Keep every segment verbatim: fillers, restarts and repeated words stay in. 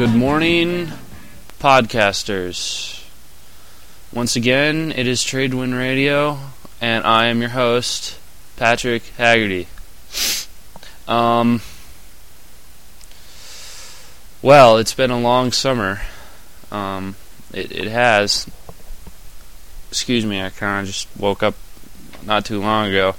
Good morning, podcasters. Once again, it is Tradewind Radio, and I am your host, Patrick Haggerty. Um, well, it's been a long summer. Um, it, it has. Excuse me, I kind of just woke up not too long ago,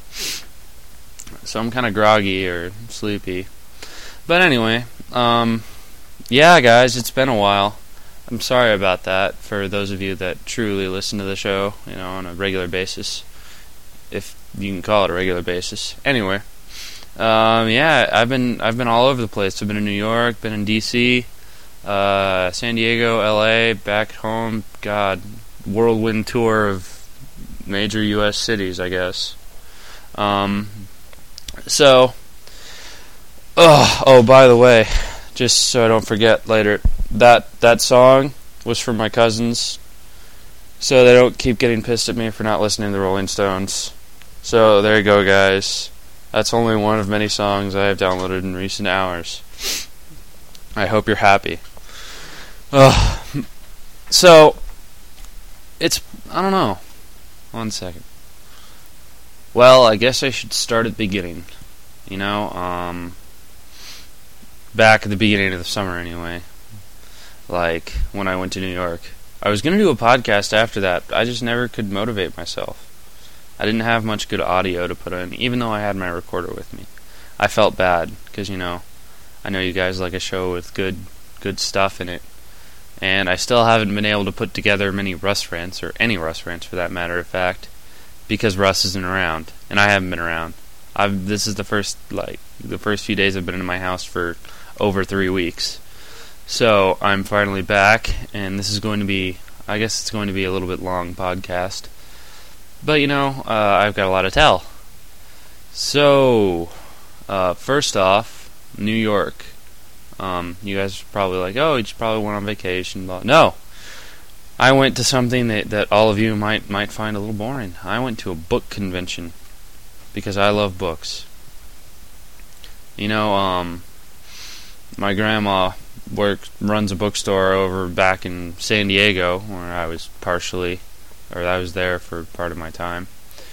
so I'm kind of groggy or sleepy. But anyway, um... yeah, guys, it's been a while. I'm sorry about that for those of you that truly listen to the show, you know, on a regular basis, if you can call it a regular basis. Anyway, um, yeah, I've been I've been all over the place. I've been in New York, been in D C, uh, San Diego, L A, back home. God, whirlwind tour of major U S cities, I guess. Um, so, oh, oh, by the way. Just so I don't forget later, that that song was from my cousins, so they don't keep getting pissed at me for not listening to the Rolling Stones. So there you go, guys. That's only one of many songs I have downloaded in recent hours. I hope you're happy. Ugh. So, it's, I don't know. One second. Well, I guess I should start at the beginning. You know, um... back at the beginning of the summer anyway, like when I went to New York. I was going to do a podcast after that, I just never could motivate myself. I didn't have much good audio to put in, even though I had my recorder with me. I felt bad, because, you know, I know you guys like a show with good good stuff in it, and I still haven't been able to put together many Russ rants, or any Russ rants for that matter of fact, because Russ isn't around, and I haven't been around. I've This is the first, like, the first few days I've been in my house for over three weeks. So I'm finally back, and this is going to be, I guess it's going to be a little bit long podcast. But, you know, uh, I've got a lot to tell. So, uh, first off, New York. Um, you guys are probably like, oh, you just probably went on vacation. No. I went to something that, that all of you might, might find a little boring. I went to a book convention, because I love books. You know, um... my grandma works runs a bookstore over back in San Diego, where I was partially, or I was there for part of my time.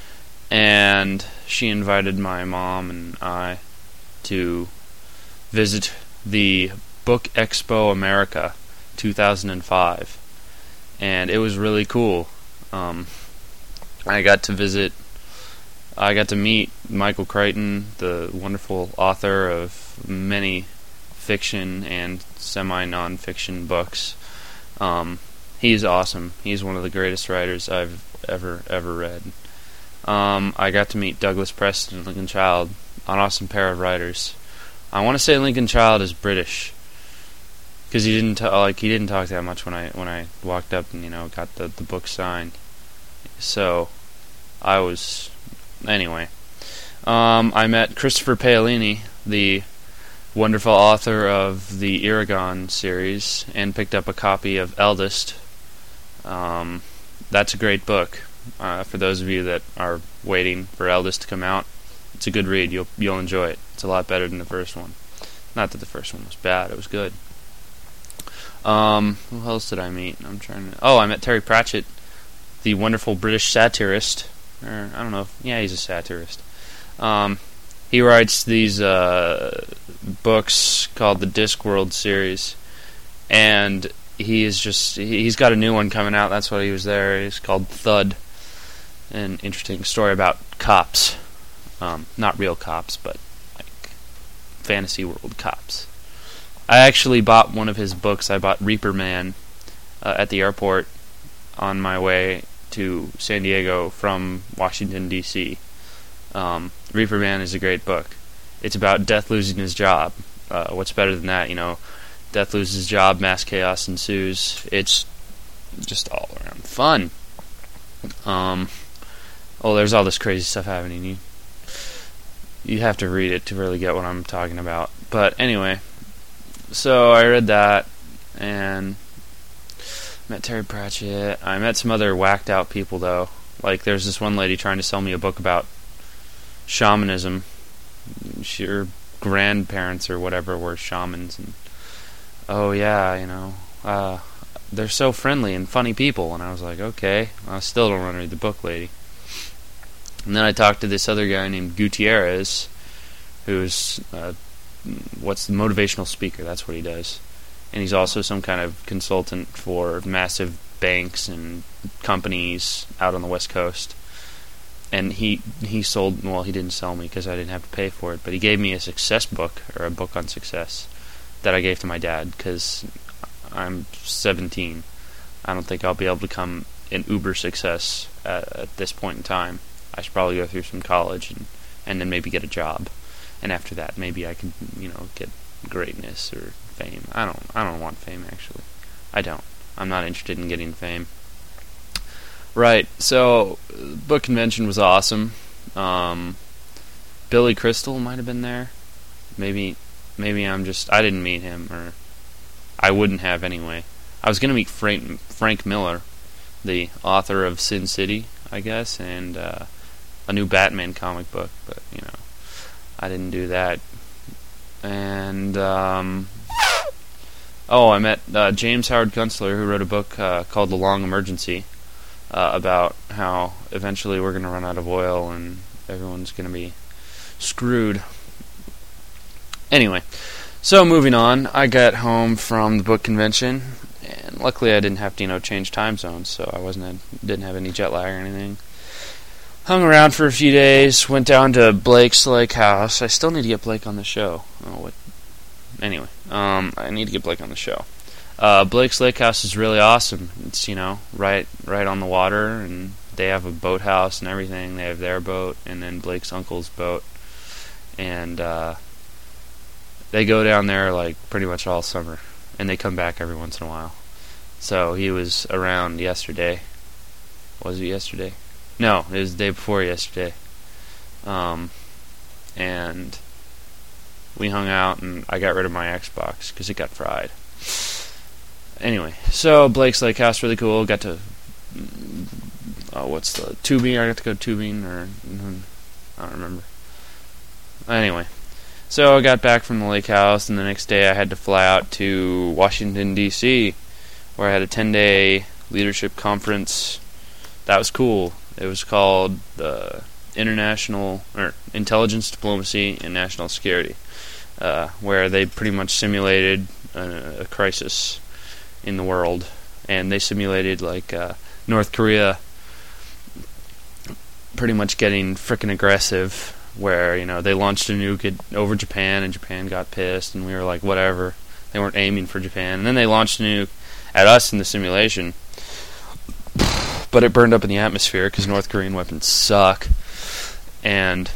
And she invited my mom and I to visit the Book Expo America two thousand five. And it was really cool. Um, I got to visit, I got to meet Michael Crichton, the wonderful author of many fiction and semi-non-fiction books. Um, he's awesome. He's one of the greatest writers I've ever, ever read. Um, I got to meet Douglas Preston and Lincoln Child, an awesome pair of writers. I want to say Lincoln Child is British, because he didn't ta- like he didn't talk that much when I when I walked up and you know got the the book signed. So I was anyway. Um, I met Christopher Paolini, the wonderful author of the Eragon series, and picked up a copy of Eldest. Um, that's a great book. Uh, for those of you that are waiting for Eldest to come out, it's a good read. You'll you'll enjoy it. It's a lot better than the first one. Not that the first one was bad. It was good. Um, who else did I meet? I'm trying to. Oh, I met Terry Pratchett, the wonderful British satirist. Or I don't know. If, yeah, he's a satirist. Um, he writes these uh, books called the Discworld series, and he is just he's got a new one coming out. That's why he was there. It's called Thud, an interesting story about cops, um, not real cops, but like fantasy world cops. I actually bought one of his books. I bought Reaper Man uh, at the airport on my way to San Diego from Washington D C Um, Reaper Man is a great book. It's about Death losing his job. Uh, what's better than that, you know? Death loses his job, mass chaos ensues. It's just all around fun. Um, oh, there's all this crazy stuff happening. You, you have to read it to really get what I'm talking about. But anyway, so I read that, and met Terry Pratchett. I met some other whacked out people, though. Like, there's this one lady trying to sell me a book about shamanism. She, her grandparents or whatever were shamans, and oh yeah, you know, uh, they're so friendly and funny people. And I was like, okay, I still don't want to read the book, lady. And then I talked to this other guy named Gutierrez, who's, uh, what's the motivational speaker, that's what he does. And he's also some kind of consultant for massive banks and companies out on the West Coast. And he he sold, well, he didn't sell me because I didn't have to pay for it, but he gave me a success book, or a book on success, that I gave to my dad because I'm seventeen. I don't think I'll be able to become an uber success at, at this point in time. I should probably go through some college and, and then maybe get a job. And after that, maybe I can, you know, get greatness or fame. I don't I don't want fame, actually. I don't. I'm not interested in getting fame. Right, so book convention was awesome. Um, Billy Crystal might have been there. Maybe, maybe I'm just I didn't meet him, or I wouldn't have anyway. I was gonna meet Frank Frank Miller, the author of Sin City, I guess, and uh, a new Batman comic book, but you know, I didn't do that. And um, oh, I met uh, James Howard Kunstler, who wrote a book uh, called The Long Emergency. Uh, about how eventually we're going to run out of oil and everyone's going to be screwed. Anyway, so moving on, I got home from the book convention, and luckily I didn't have to, you know, change time zones, so I wasn't didn't have any jet lag or anything. Hung around for a few days, went down to Blake's Lake House. I still need to get Blake on the show. Oh, what? Anyway, um, I need to get Blake on the show. Uh, Blake's Lake House is really awesome. It's, you know, right right on the water, and they have a boathouse and everything. They have their boat, and then Blake's uncle's boat. And uh, they go down there, like, pretty much all summer. And they come back every once in a while. So he was around yesterday. Was it yesterday? No, it was the day before yesterday. Um, and we hung out, and I got rid of my Xbox, because it got fried. Anyway, so Blake's Lake House, really cool. Got to, oh, what's the, tubing? I got to go tubing, or, I don't remember. Anyway, so I got back from the lake house, and the next day I had to fly out to Washington, D C, where I had a ten-day leadership conference. That was cool. It was called uh, International, or Intelligence, Diplomacy, and National Security, uh, where they pretty much simulated a, a crisis in the world, and they simulated like uh, North Korea pretty much getting frickin' aggressive, where, you know, they launched a nuke at, over Japan, and Japan got pissed, and we were like, whatever. They weren't aiming for Japan, and then they launched a nuke at us in the simulation, but it burned up in the atmosphere because North Korean weapons suck. And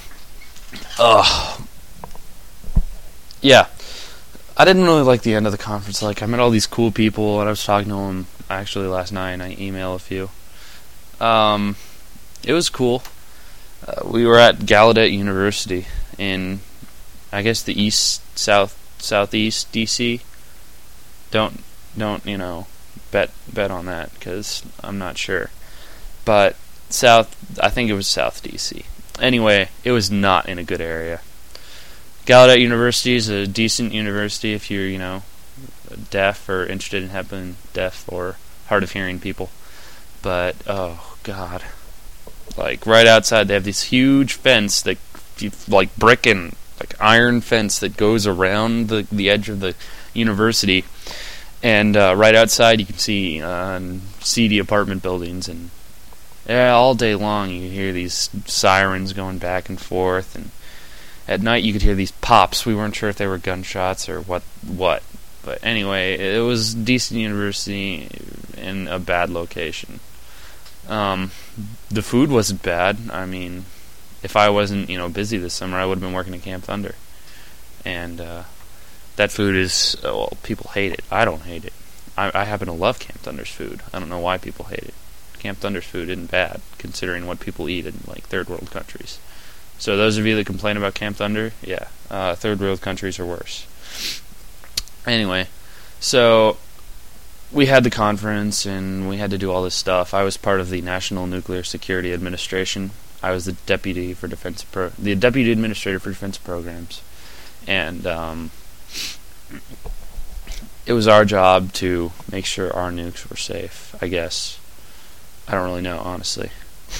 ugh, yeah. I didn't really like the end of the conference. Like, I met all these cool people, and I was talking to them actually last night, and I emailed a few. Um, it was cool. Uh, we were at Gallaudet University in, I guess, the east, south, southeast D C. Don't, don't, you know, bet bet on that, because I'm not sure. But south, I think it was south D C. Anyway, it was not in a good area. Gallaudet University is a decent university if you're, you know, deaf or interested in helping deaf or hard of hearing people. But, oh, God. Like, right outside, they have this huge fence, that, like, brick and, like, iron fence that goes around the, the edge of the university. And uh, right outside, you can see uh, seedy apartment buildings. And yeah, all day long, you hear these sirens going back and forth, and at night, you could hear these pops. We weren't sure if they were gunshots or what. What, but anyway, it was a decent university in a bad location. Um, the food wasn't bad. I mean, if I wasn't, you know, busy this summer, I would have been working at Camp Thunder. And uh, that food is, uh, well, people hate it. I don't hate it. I, I happen to love Camp Thunder's food. I don't know why people hate it. Camp Thunder's food isn't bad, considering what people eat in, like, third world countries. So those of you that complain about Camp Thunder, yeah, uh, third world countries are worse. Anyway, so we had the conference, and we had to do all this stuff. I was part of the National Nuclear Security Administration. I was the deputy for defense pro, the deputy administrator for defense programs, and um, it was our job to make sure our nukes were safe, I guess. I don't really know, honestly.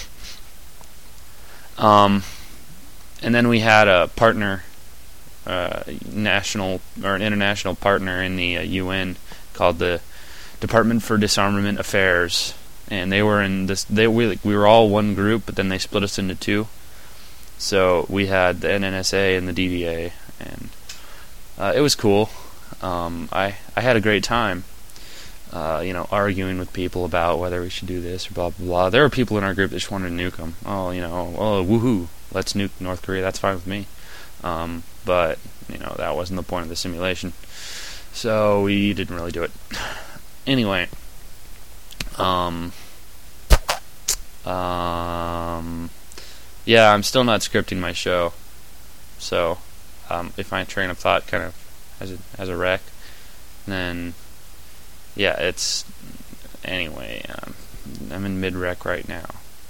Um, and then we had a partner, uh, national or an international partner in the uh, U N called the Department for Disarmament Affairs, and they were in this. They we like, we were all one group, but then they split us into two. So we had the N N S A and the D D A, and uh, it was cool. Um, I I had a great time. Uh, you know, arguing with people about whether we should do this or blah blah blah. There were people in our group that just wanted to nuke them. Oh, you know, oh woohoo, let's nuke North Korea. That's fine with me. Um, but you know, that wasn't the point of the simulation, so we didn't really do it. Anyway, um, um, yeah, I'm still not scripting my show, so um, if my train of thought kind of has a has a wreck, then. Yeah, it's... Anyway, um, I'm in mid-rec right now.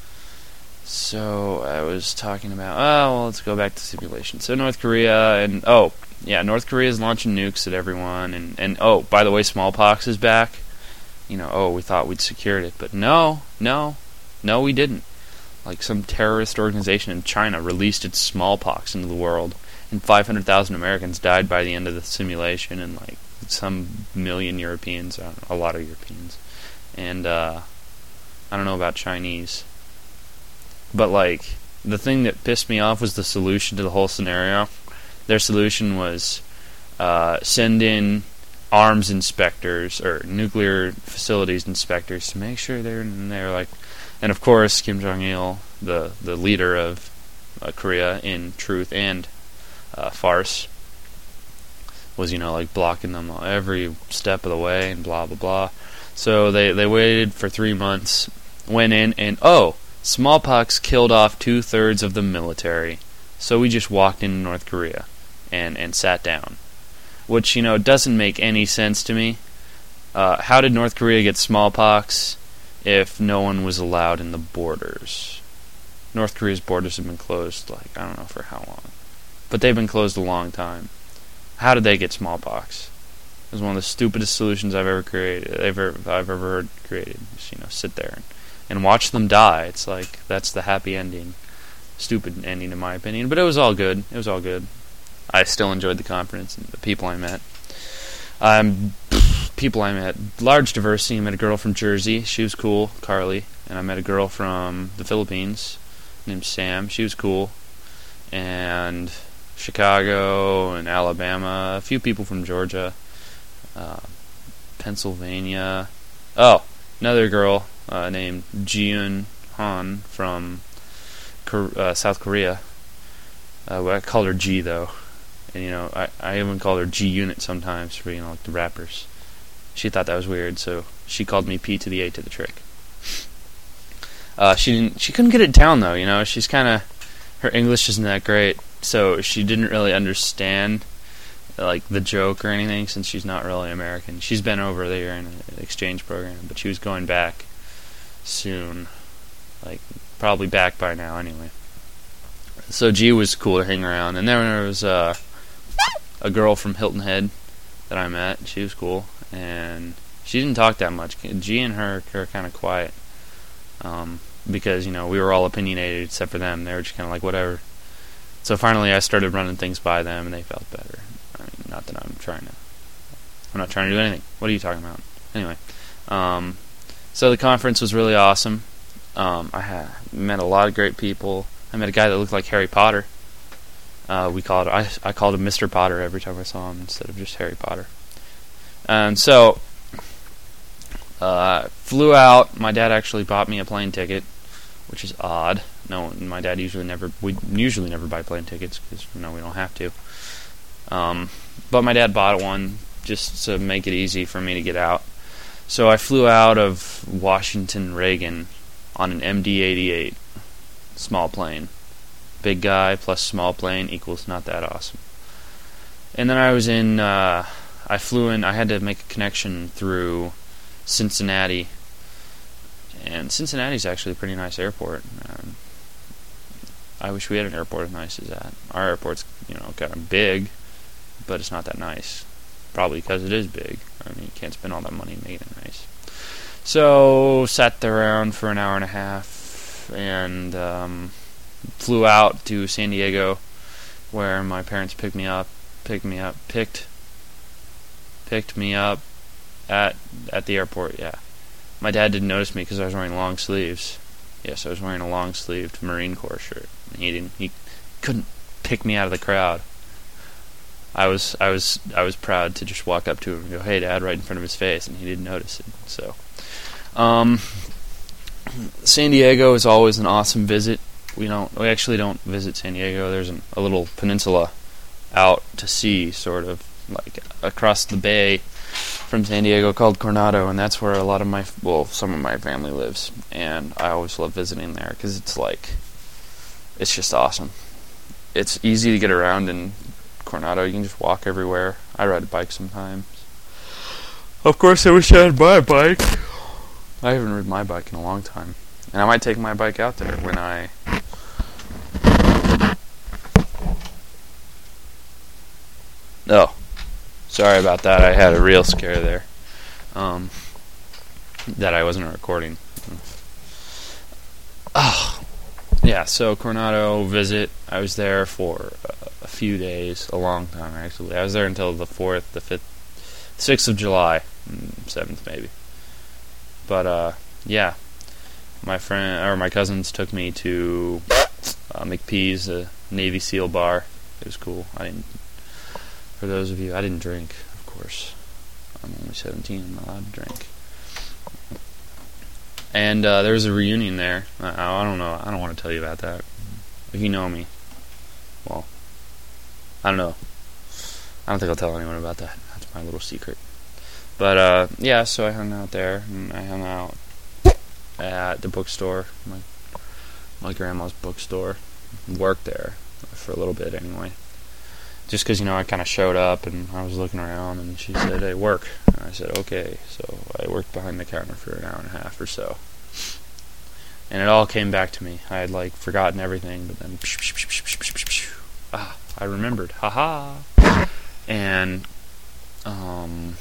So, I was talking about... Oh, well, let's go back to simulation. So, North Korea, and... Oh, yeah, North Korea is launching nukes at everyone, and, and... Oh, by the way, smallpox is back. You know, oh, we thought we'd secured it, but no, no, no, we didn't. Like, some terrorist organization in China released its smallpox into the world, and five hundred thousand Americans died by the end of the simulation, and, like... some million Europeans, I don't know, a lot of Europeans, and uh, I don't know about Chinese, but like the thing that pissed me off was the solution to the whole scenario. Their solution was uh, send in arms inspectors or nuclear facilities inspectors to make sure they're in there, like, and of course Kim Jong-il, the the leader of uh, Korea in truth and uh, farce, was, you know, like blocking them every step of the way and blah blah blah. So they they waited for three months, went in, and oh, smallpox killed off two thirds of the military. So we just walked into North Korea and and sat down, which, you know, doesn't make any sense to me. Uh, how did North Korea get smallpox if no one was allowed in the borders? North Korea's borders have been closed, like, I don't know for how long, but they've been closed a long time. How did they get smallpox? It was one of the stupidest solutions I've ever created. Ever I've ever heard created. Just, you know, sit there and, and watch them die. It's like that's the happy ending. Stupid ending, in my opinion. But it was all good. It was all good. I still enjoyed the conference and the people I met. Um, people I met, large diversity. I met a girl from Jersey. She was cool, Carly, and I met a girl from the Philippines named Sam. She was cool, and Chicago and Alabama, a few people from Georgia, uh, Pennsylvania. Oh, another girl uh, named Jiun Han from Cor- uh, South Korea. Uh, well, I called her G though, and you know I, I even called her G Unit sometimes for, you know, like the rappers. She thought that was weird, so she called me P to the A to the trick. Uh, she didn't. She couldn't get it down though. You know, she's kind of, her English isn't that great. So she didn't really understand like the joke or anything, since she's not really American. She's been over there in an exchange program, but she was going back soon, like probably back by now anyway. So G was cool to hang around, and then there was uh, a girl from Hilton Head that I met. She was cool, and she didn't talk that much. G and her are kind of quiet, um, because, you know, we were all opinionated except for them. They were just kind of like whatever. So finally I started running things by them, and they felt better. I mean, not that I'm trying to... I'm not trying to do anything. What are you talking about? Anyway. Um, so the conference was really awesome. Um, I had, met a lot of great people. I met a guy that looked like Harry Potter. Uh, we called I, I called him Mister Potter every time I saw him, instead of just Harry Potter. And so... Uh, flew out. My dad actually bought me a plane ticket, which is odd. No, my dad usually never. We usually never buy plane tickets because, you know, we don't have to. Um, but my dad bought one just to make it easy for me to get out. So I flew out of Washington Reagan on an M D eighty-eight small plane. Big guy plus small plane equals not that awesome. And then I was in. Uh, I flew in. I had to make a connection through Cincinnati, and Cincinnati's actually a pretty nice airport. Um, I wish we had an airport as nice as that. Our airport's, you know, kind of big, but it's not that nice. Probably because it is big. I mean, you can't spend all that money making it nice. So, sat there around for an hour and a half, and um, flew out to San Diego, where my parents picked me up, picked me up, picked, picked me up at at the airport. Yeah, my dad didn't notice me because I was wearing long sleeves. Yes, I was wearing a long-sleeved Marine Corps shirt. He didn't. He couldn't pick me out of the crowd. I was, I was, I was proud to just walk up to him and go, "Hey, Dad," right in front of his face, and he didn't notice it. So, um, San Diego is always an awesome visit. We don't, we actually don't visit San Diego. There's an, a little peninsula out to sea, sort of like across the bay from San Diego, called Coronado, and that's where a lot of my, well, some of my family lives. And I always love visiting there because it's like, it's just awesome. It's easy to get around in Coronado. You can just walk everywhere. I ride a bike sometimes. Of course, I wish I had my bike. I haven't ridden my bike in a long time, and I might take my bike out there when I. Oh, sorry about that. I had a real scare there. Um, that I wasn't recording. Oh, yeah. So Coronado visit. I was there for Uh, a few days, a long time actually. I was there until the fourth, the fifth, sixth of July, seventh maybe. But uh, yeah, my friend or my cousins took me to uh, McPee's, a Navy SEAL bar. It was cool. I didn't. For those of you, I didn't drink, of course. I'm only seventeen. I'm not allowed to drink. And uh, there was a reunion there. I, I don't know. I don't want to tell you about that. If you know me, well. I don't know. I don't think I'll tell anyone about that. That's my little secret. But, uh, yeah, so I hung out there, and I hung out at the bookstore, my my grandma's bookstore, and worked there for a little bit anyway. Just because, you know, I kind of showed up, and I was looking around, and she said, "Hey, work." And I said, "Okay." So I worked behind the counter for an hour and a half or so. And it all came back to me. I had, like, forgotten everything, but then... ah. I remembered, haha, and um,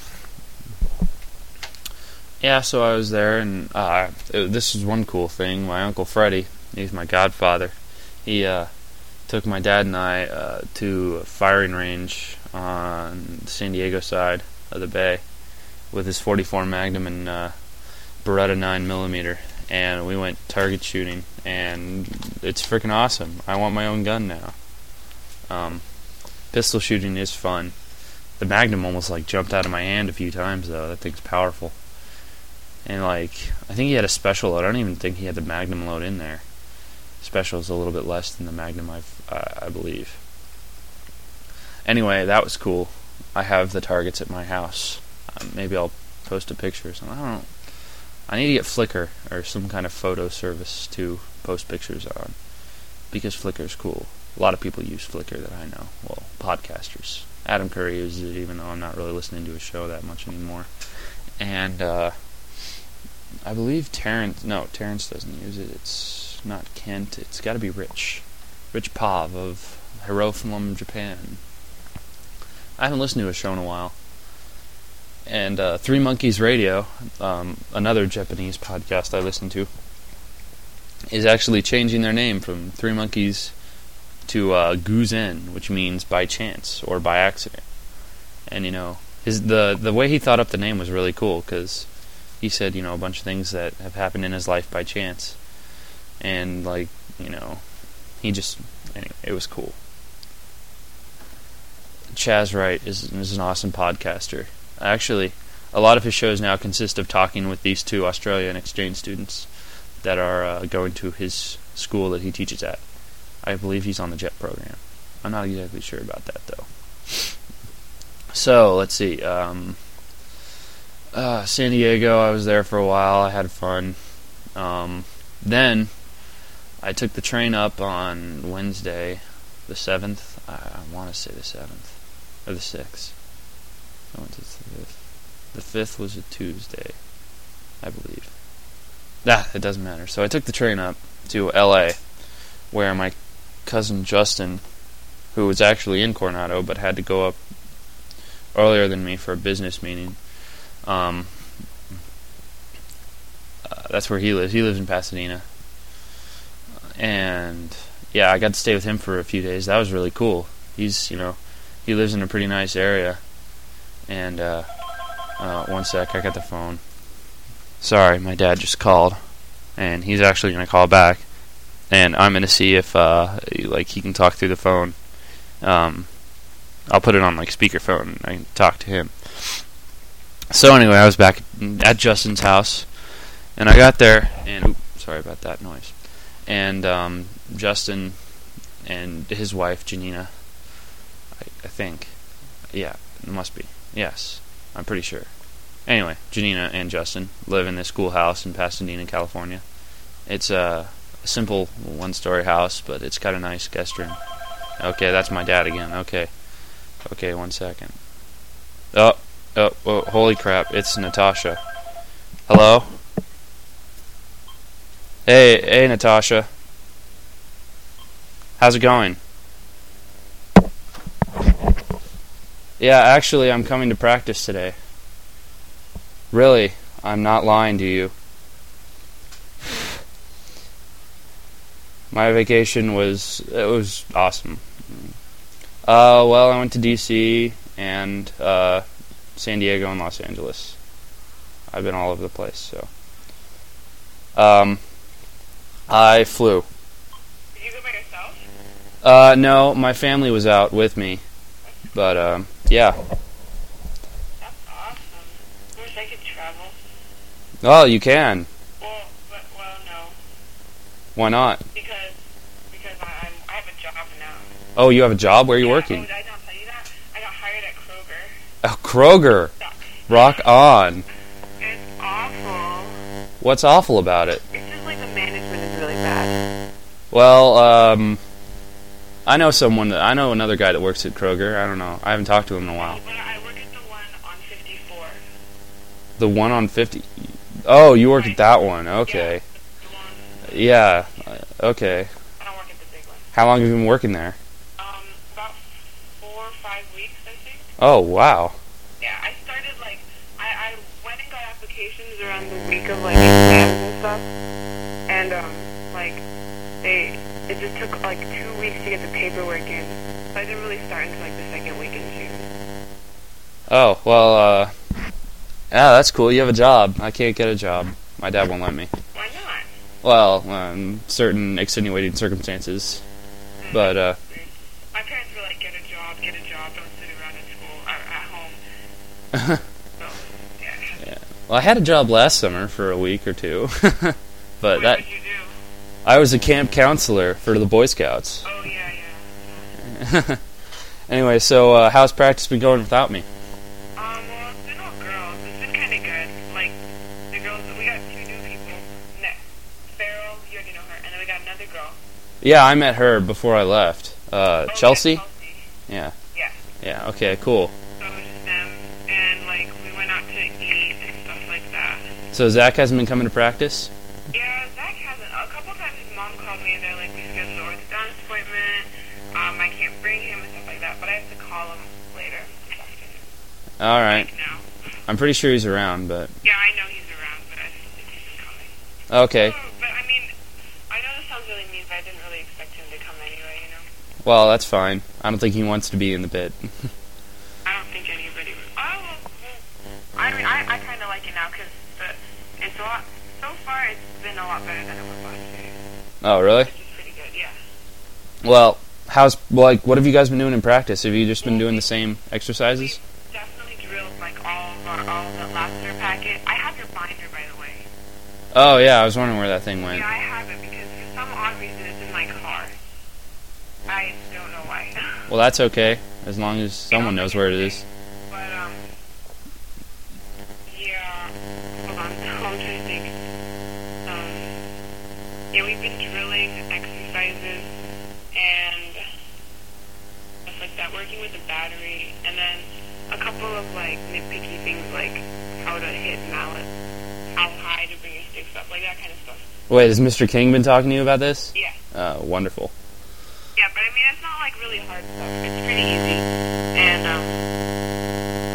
yeah. So I was there, and uh, it, this is one cool thing. My Uncle Freddie, he's my godfather. He uh, took my dad and I uh, to a firing range on the San Diego side of the bay with his forty-four Magnum and uh, Beretta nine millimeter, and we went target shooting, and it's freaking awesome. I want my own gun now. Um, pistol shooting is fun. The Magnum almost like jumped out of my hand a few times though. That thing's powerful. And like, I think he had a special load. I don't even think he had the Magnum load in there. Special is a little bit less than the Magnum, I've, uh, I believe. Anyway, that was cool. I have the targets at my house. Um, maybe I'll post a picture or something. I don't know. I need to get Flickr or some kind of photo service to post pictures on, because Flickr is cool. A lot of people use Flickr that I know. Well, podcasters. Adam Curry uses it, even though I'm not really listening to his show that much anymore. And uh, I believe Terrence. No, Terrence doesn't use it. It's not Kent. It's got to be Rich. Rich Pav of Hirofilm, Japan. I haven't listened to his show in a while. And uh, Three Monkeys Radio, um, another Japanese podcast I listen to, is actually changing their name from Three Monkeys to uh, Guzen, which means by chance or by accident. And you know, his the the way he thought up the name was really cool, because he said, you know, a bunch of things that have happened in his life by chance, and like, you know, he just anyway, it was cool. Chaz Wright is is an awesome podcaster. Actually, a lot of his shows now consist of talking with these two Australian exchange students that are uh, going to his school that he teaches at. I believe he's on the JET program. I'm not exactly sure about that, though. So, let's see. Um, uh, San Diego, I was there for a while. I had fun. Um, then, I took the train up on Wednesday, the seventh. I, I want to say the seventh. Or the sixth. I went to the fifth. The fifth was a Tuesday, I believe. Ah, it doesn't matter. So I took the train up to L A, where my cousin Justin, who was actually in Coronado but had to go up earlier than me for a business meeting. Um, uh, that's where he lives. He lives in Pasadena. And, yeah, I got to stay with him for a few days. That was really cool. He's, you know, he lives in a pretty nice area. And, uh, uh, one sec, I got the phone. Sorry, my dad just called. And he's actually going to call back. And I'm going to see if, uh, like, he can talk through the phone. Um, I'll put it on, like, speakerphone, and I can talk to him. So, anyway, I was back at Justin's house. And I got there, and, oops, sorry about that noise. And, um, Justin and his wife, Janina, I, I think. Yeah, it must be. Yes, I'm pretty sure. Anyway, Janina and Justin live in this cool house in Pasadena, California. It's a simple one-story house, but it's got a nice guest room. Okay, that's my dad again. Okay. Okay, one second. Oh, oh, oh, holy crap, it's Natasha. Hello? Hey, hey, Natasha. How's it going? Yeah, actually, I'm coming to practice today. Really, I'm not lying to you. My vacation was, it was awesome. Uh, well, I went to D C and, uh, San Diego and Los Angeles. I've been all over the place, so. Um, I flew. Did you go by yourself? Uh, no, my family was out with me. But, um, yeah. That's awesome. I wish I could travel. Oh, you can. Well, but, well, no. Why not? Because, because I, I'm, I have a job now. Oh, you have a job? Where are you yeah, working? Oh, did I not tell you that? I got hired at Kroger. Oh, Kroger. Sucks. Rock on. It's awful. What's awful about it? It's just like the management is really bad. Well, um, I know someone that, I know another guy that works at Kroger. I don't know. I haven't talked to him in a while. But I work at the one on fifty-four. The one on fifty? Oh, you work at that one. Okay. Yeah. The one, Yeah. Okay. I don't work at the big one. How long have you been working there? Um, about four or five weeks, I think. Oh, wow. Yeah, I started, like, I, I went and got applications around the week of, like, exams and stuff, and, um, like, they, it just took, like, two weeks to get the paperwork in, so I didn't really start until, like, the second week in June. Oh, well, uh, yeah, that's cool. You have a job. I can't get a job. My dad won't let me. Why not? Well, um, certain extenuating circumstances. But, uh... My parents were like, get a job, get a job, don't sit around at school, or at home. So, yeah. yeah. Well, I had a job last summer for a week or two. But What that... did you do? I was a camp counselor for the Boy Scouts. Oh, yeah, yeah. Anyway, so, uh, how's practice been going without me? Um, well, it's been all girls. It's been kind of good. Like, the girls, we got two new people. Ne- Farrell, you already know her, and then we got another girl. Yeah, I met her before I left. Uh, Oh, Chelsea? Yeah, Chelsea. Yeah. Yeah. Yeah, okay, cool. So it was just them, and, like, we went out to eat and stuff like that. So Zach hasn't been coming to practice? Yeah, Zach hasn't. A couple times his mom called me, and they're like, we scheduled an orthodontist appointment. Um, I can't bring him and stuff like that, but I have to call him later this afternoon. Alright. Like now. I'm pretty sure he's around, but... Yeah, I know he's around, but I just don't think he's coming. Okay. Oh, but, I mean, I know this sounds really mean, but I didn't really expect him to come anyway, you know? Well, that's fine. I don't think he wants to be in the pit. I don't think anybody would. Oh, well, well, I mean, I, I kind of like it now, because it's a lot, so far it's been a lot better than it was last year. Oh, really? Which is pretty good, yeah. Well, how's, like, what have you guys been doing in practice? Have you just been doing the same exercises? We definitely drilled, like, all of our, all of the Lassiter packet. I have your binder, by the way. Oh, yeah, I was wondering where that thing went. Yeah, I have it, because for some odd reason it's in my car. I don't know why. Well, that's okay, as long as someone knows where it is. But, um, yeah, hold on, I'm trying to think. Um, yeah, we've been drilling exercises and stuff like that, working with the battery, and then a couple of, like, nitpicky things, like how to hit mallet, how high to bring your sticks up, like that kind of stuff. Wait, has Mister King been talking to you about this? Yeah. Uh, wonderful. Yeah, but I mean, it's not, like, really hard stuff. It's pretty easy. And, um,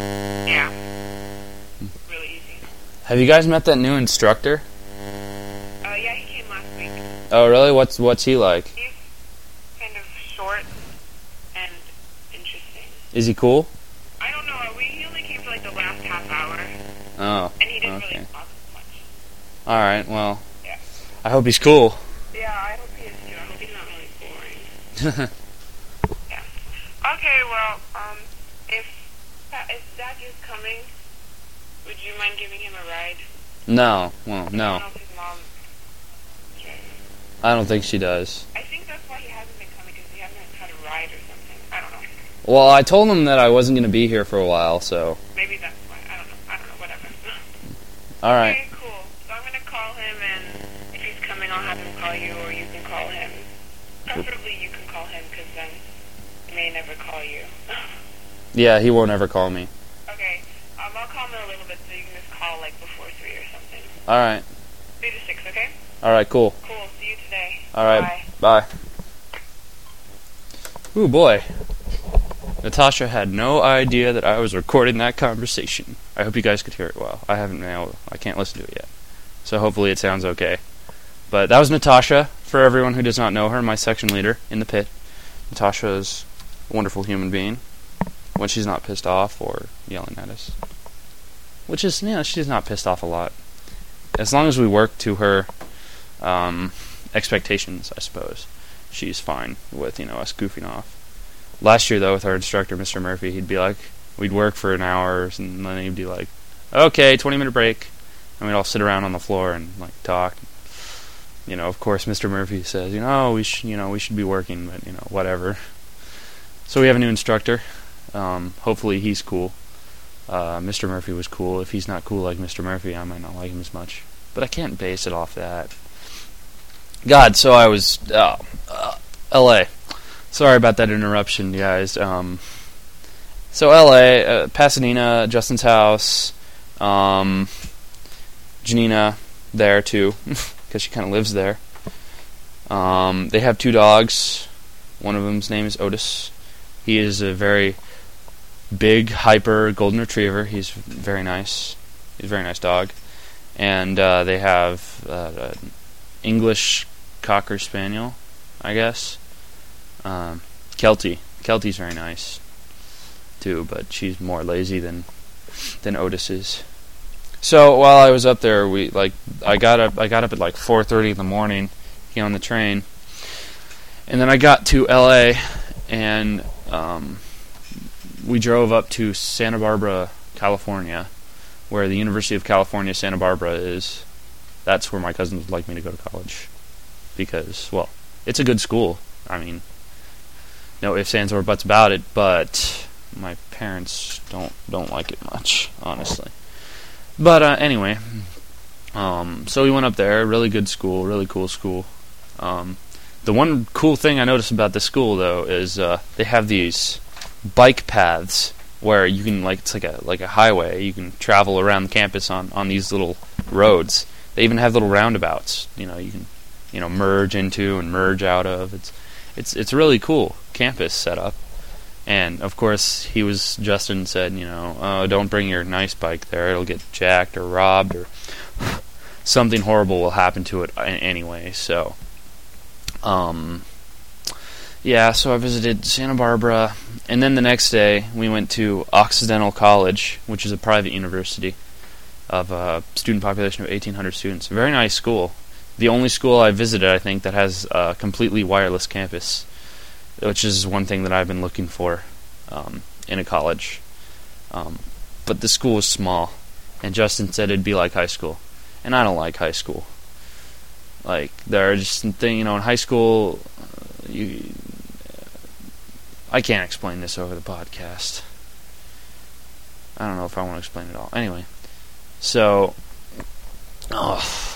Yeah. Really easy. Have you guys met that new instructor? Uh, yeah, he came last week. Oh, really? What's what's he like? He's kind of short and interesting. Is he cool? I don't know. We he only came for like the last half hour, Oh, and he didn't okay. really talk much. All right. Well, Yeah. I hope he's cool. Yeah, I hope he is too. I hope he's not really boring. Yeah. Okay. Well, um, if if Zach is coming, would you mind giving him a ride? No. Well, I don't no. know if his mom is driving. I don't think she does. I think that's why he hasn't been coming, because he hasn't had a ride or something. I don't know. Well, I told him that I wasn't going to be here for a while, so. Maybe that's why. I don't know. I don't know. Whatever. All right. Okay, cool. So I'm going to call him, and if he's coming, I'll have him call you, or you can call him. Preferably you can call him, because then he may never call you. Yeah, he won't ever call me. Okay. Um, I'll call him in a little bit, so you can just call, like, before three or something. All right. three to six, okay? All right, cool. Cool. See you today. All right. Bye. Bye. Ooh, boy. Natasha had no idea that I was recording that conversation. I hope you guys could hear it well. I haven't been able, I can't listen to it yet. So hopefully it sounds okay. But that was Natasha, for everyone who does not know her, my section leader in the pit. Natasha is a wonderful human being when she's not pissed off or yelling at us. Which is, you know, she's not pissed off a lot. As long as we work to her um, expectations, I suppose, she's fine with, you know, us goofing off. Last year, though, with our instructor, Mister Murphy, he'd be like, we'd work for an hour, and then he'd be like, okay, twenty-minute break. And we'd all sit around on the floor and, like, talk. You know, of course, Mister Murphy says, you know, we sh- you know, we should be working, but, you know, whatever. So we have a new instructor. Um, hopefully he's cool. Uh, Mister Murphy was cool. If he's not cool like Mister Murphy, I might not like him as much. But I can't base it off that. God, so I was... Uh, uh, L A Sorry about that interruption, guys. Um, so L A, uh, Pasadena, Justin's house, um, Janina there too, because she kind of lives there. Um, they have two dogs. One of them's name is Otis. He is a very big, hyper golden retriever. He's very nice. He's a very nice dog. And uh, they have uh, an English Cocker Spaniel, I guess. Um, Kelty. Kelty's very nice too, but she's more lazy than than Otis is. So while I was up there, we like I got up I got up at like four thirty in the morning, get on the train, and then I got to L A and um, we drove up to Santa Barbara, California, where the University of California, Santa Barbara is. That's where my cousins would like me to go to college because, well, it's a good school. I mean, no ifs, ands, or buts about it, but my parents don't don't like it much, honestly. But uh, anyway, um, so we went up there. Really good school, really cool school. Um, the one cool thing I noticed about this school, though, is uh, they have these bike paths where you can, like, it's like a like a highway. You can travel around the campus on, on these little roads. They even have little roundabouts. You know, you can you know merge into and merge out of. It's it's it's really cool campus setup. And of course, he was Justin said, you know, oh, don't bring your nice bike there; it'll get jacked or robbed, or something horrible will happen to it anyway. So, um, yeah. So I visited Santa Barbara, and then the next day we went to Occidental College, which is a private university of a student population of eighteen hundred students. Very nice school. The only school I visited, I think, that has a completely wireless campus, which is one thing that I've been looking for um, in a college. Um, but the school was small, and Justin said it'd be like high school, and I don't like high school. Like, there are just things, you know, in high school, uh, you, I can't explain this over the podcast. I don't know if I want to explain it all. Anyway, so, oh.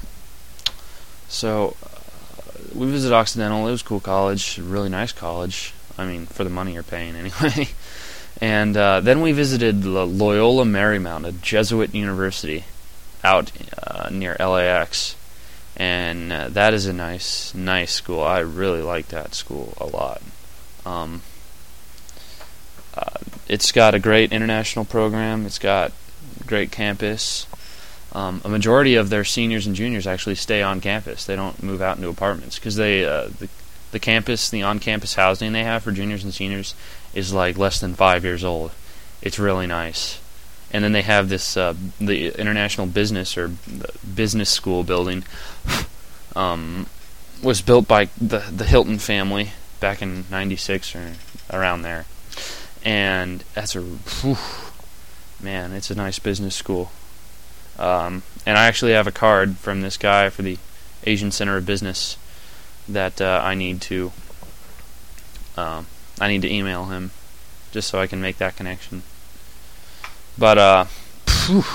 So, uh, we visited Occidental. It was a cool college, really nice college. I mean, for the money you're paying anyway. And uh, then we visited Loyola Marymount, a Jesuit university out uh, near L A X. And uh, that is a nice, nice school. I really like that school a lot. Um, uh, it's got a great international program. It's got a great campus. Um, a majority of their seniors and juniors actually stay on campus. They don't move out into apartments because they uh, the, the campus, the on-campus housing they have for juniors and seniors is like less than five years old. It's really nice. And then they have this uh, the International Business or Business School building um, was built by the the Hilton family back in ninety-six or around there. And that's a whew, man, it's a nice business school. Um, and I actually have a card from this guy for the Asian Center of Business that uh, I need to um, I need to email him just so I can make that connection. But uh, phew,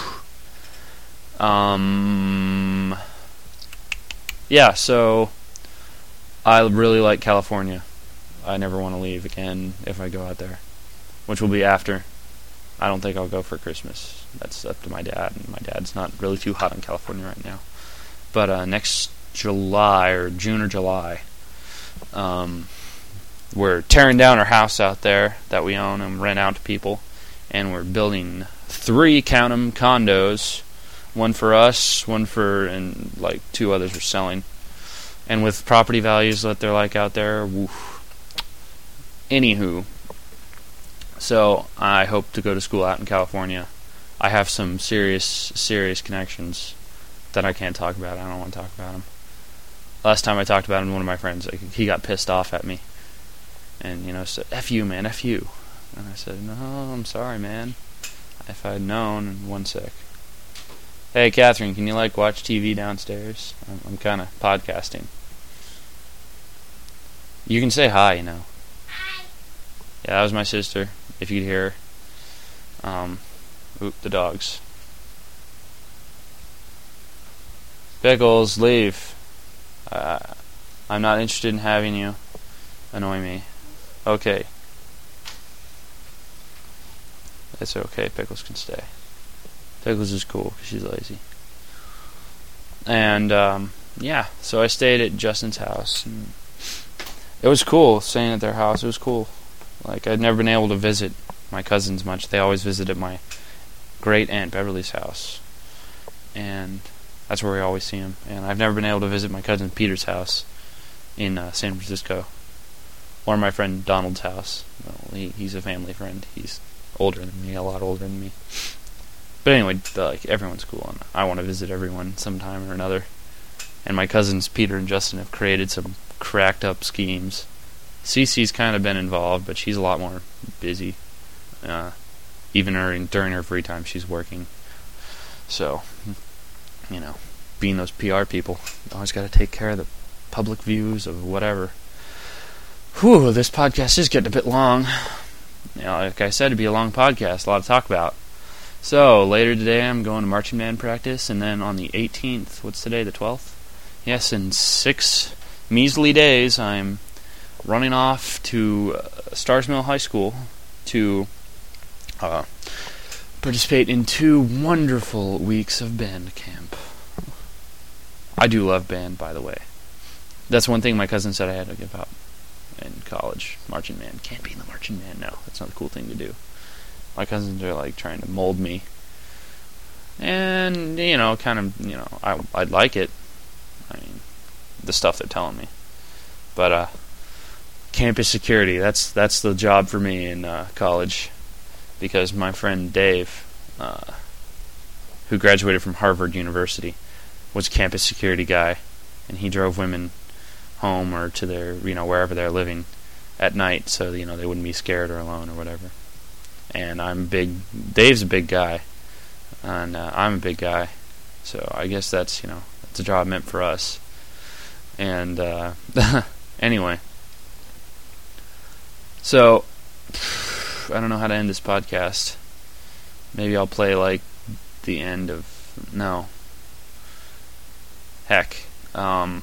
um, yeah. So I really like California. I never want to leave again if I go out there, which will be after. I don't think I'll go for Christmas. That's up to my dad, and my dad's not really too hot in California right now. But uh, next July, or June or July, um, we're tearing down our house out there that we own and rent out to people, and we're building three, count 'em, condos, one for us, one for, and like two others are selling. And with property values that they're like out there, woof. Anywho, so I hope to go to school out in California. I have some serious, serious connections that I can't talk about. I don't want to talk about them. Last time I talked about him, one of my friends, like, he got pissed off at me. And, you know, said, F you, man, F you. And I said, no, I'm sorry, man. If I'd known, and one sec. Hey, Catherine, can you, like, watch T V downstairs? I'm, I'm kind of podcasting. You can say hi, you know. Hi. Yeah, that was my sister, if you could hear her. Um... Oop, the dogs. Pickles, leave. Uh, I'm not interested in having you annoy me. Okay. It's okay, Pickles can stay. Pickles is cool because she's lazy. And, um, yeah, so I stayed at Justin's house. And it was cool staying at their house. It was cool. Like, I'd never been able to visit my cousins much. They always visited my great aunt Beverly's house, and that's where we always see him. And I've never been able to visit my cousin Peter's house in uh, San Francisco, or my friend Donald's house. Well, he, he's a family friend. He's older than me, a lot older than me. But anyway, the, like everyone's cool, and I want to visit everyone sometime or another. And my cousins Peter and Justin have created some cracked up schemes. Cece's kind of been involved, but she's a lot more busy. Uh, Even her, during her free time, she's working. So, you know, being those P R people, always got to take care of the public views of whatever. Whew, this podcast is getting a bit long. You know, like I said, it'd be a long podcast, a lot to talk about. So, later today, I'm going to marching band practice, and then on the eighteenth, what's today, the twelfth? Yes, in six measly days, I'm running off to uh, Stars Mill High School to Uh, participate in two wonderful weeks of band camp. I do love band, by the way. That's one thing my cousin said I had to give up in college. Marching band. Can't be in the marching band. No, that's not a cool thing to do. My cousins are like trying to mold me. And, you know, kind of, you know, I, I'd like it. I mean, the stuff they're telling me. But, uh, campus security, that's, that's the job for me in uh, college. Because my friend Dave, uh, who graduated from Harvard University, was a campus security guy, and he drove women home or to their, you know, wherever they're living at night, so you know they wouldn't be scared or alone or whatever. And I'm big. Dave's a big guy, and uh, I'm a big guy, so I guess that's you know that's a job meant for us. And uh, anyway, so. I don't know how to end this podcast. Maybe I'll play like the end of no. Heck. Um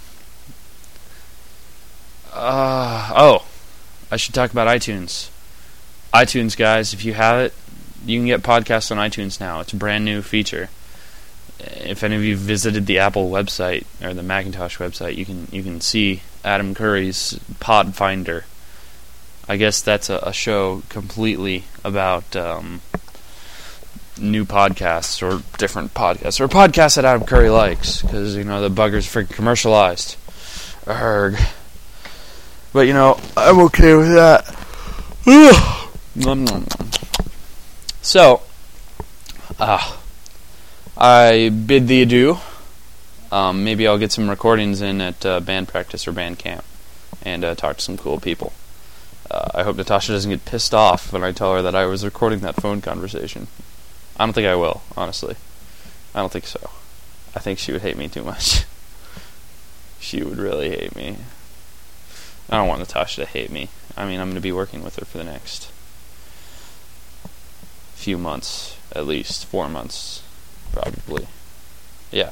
uh oh. I should talk about iTunes. iTunes, guys, if you have it, you can get podcasts on iTunes now. It's a brand new feature. If any of you visited the Apple website or the Macintosh website, you can you can see Adam Curry's Pod Finder. I guess that's a, a show completely about um, new podcasts or different podcasts or podcasts that Adam Curry likes, because you know the bugger's freaking commercialized. Erg. But you know I'm okay with that. So, uh, I bid thee adieu. Um, maybe I'll get some recordings in at uh, band practice or band camp and uh, talk to some cool people. Uh, I hope Natasha doesn't get pissed off when I tell her that I was recording that phone conversation. I don't think I will, honestly. I don't think so. I think she would hate me too much. She would really hate me. I don't want Natasha to hate me. I mean, I'm going to be working with her for the next few months, at least. Four months, probably. Yeah.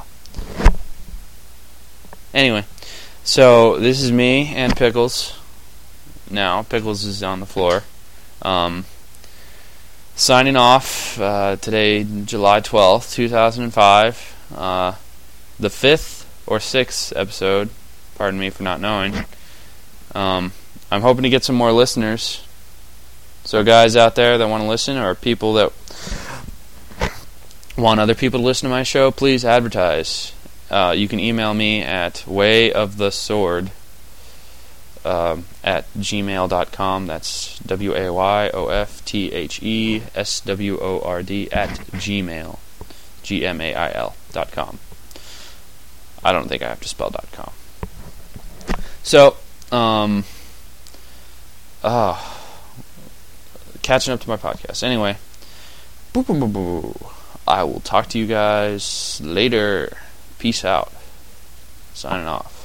Anyway, so this is me and Pickles. Now, Pickles is on the floor. Um, signing off uh, today, July twelfth, two thousand five. Uh, the fifth or sixth episode. Pardon me for not knowing. Um, I'm hoping to get some more listeners. So guys out there that want to listen, or people that want other people to listen to my show, please advertise. Uh, you can email me at wayofthesword um, at gmail dot com. That's W A Y O F T H E S W O R D at gmail. G M A I L dot com. I don't think I have to spell dot com. So, um, uh, catching up to my podcast. Anyway, boo boo boo boo. I will talk to you guys later. Peace out. Signing off.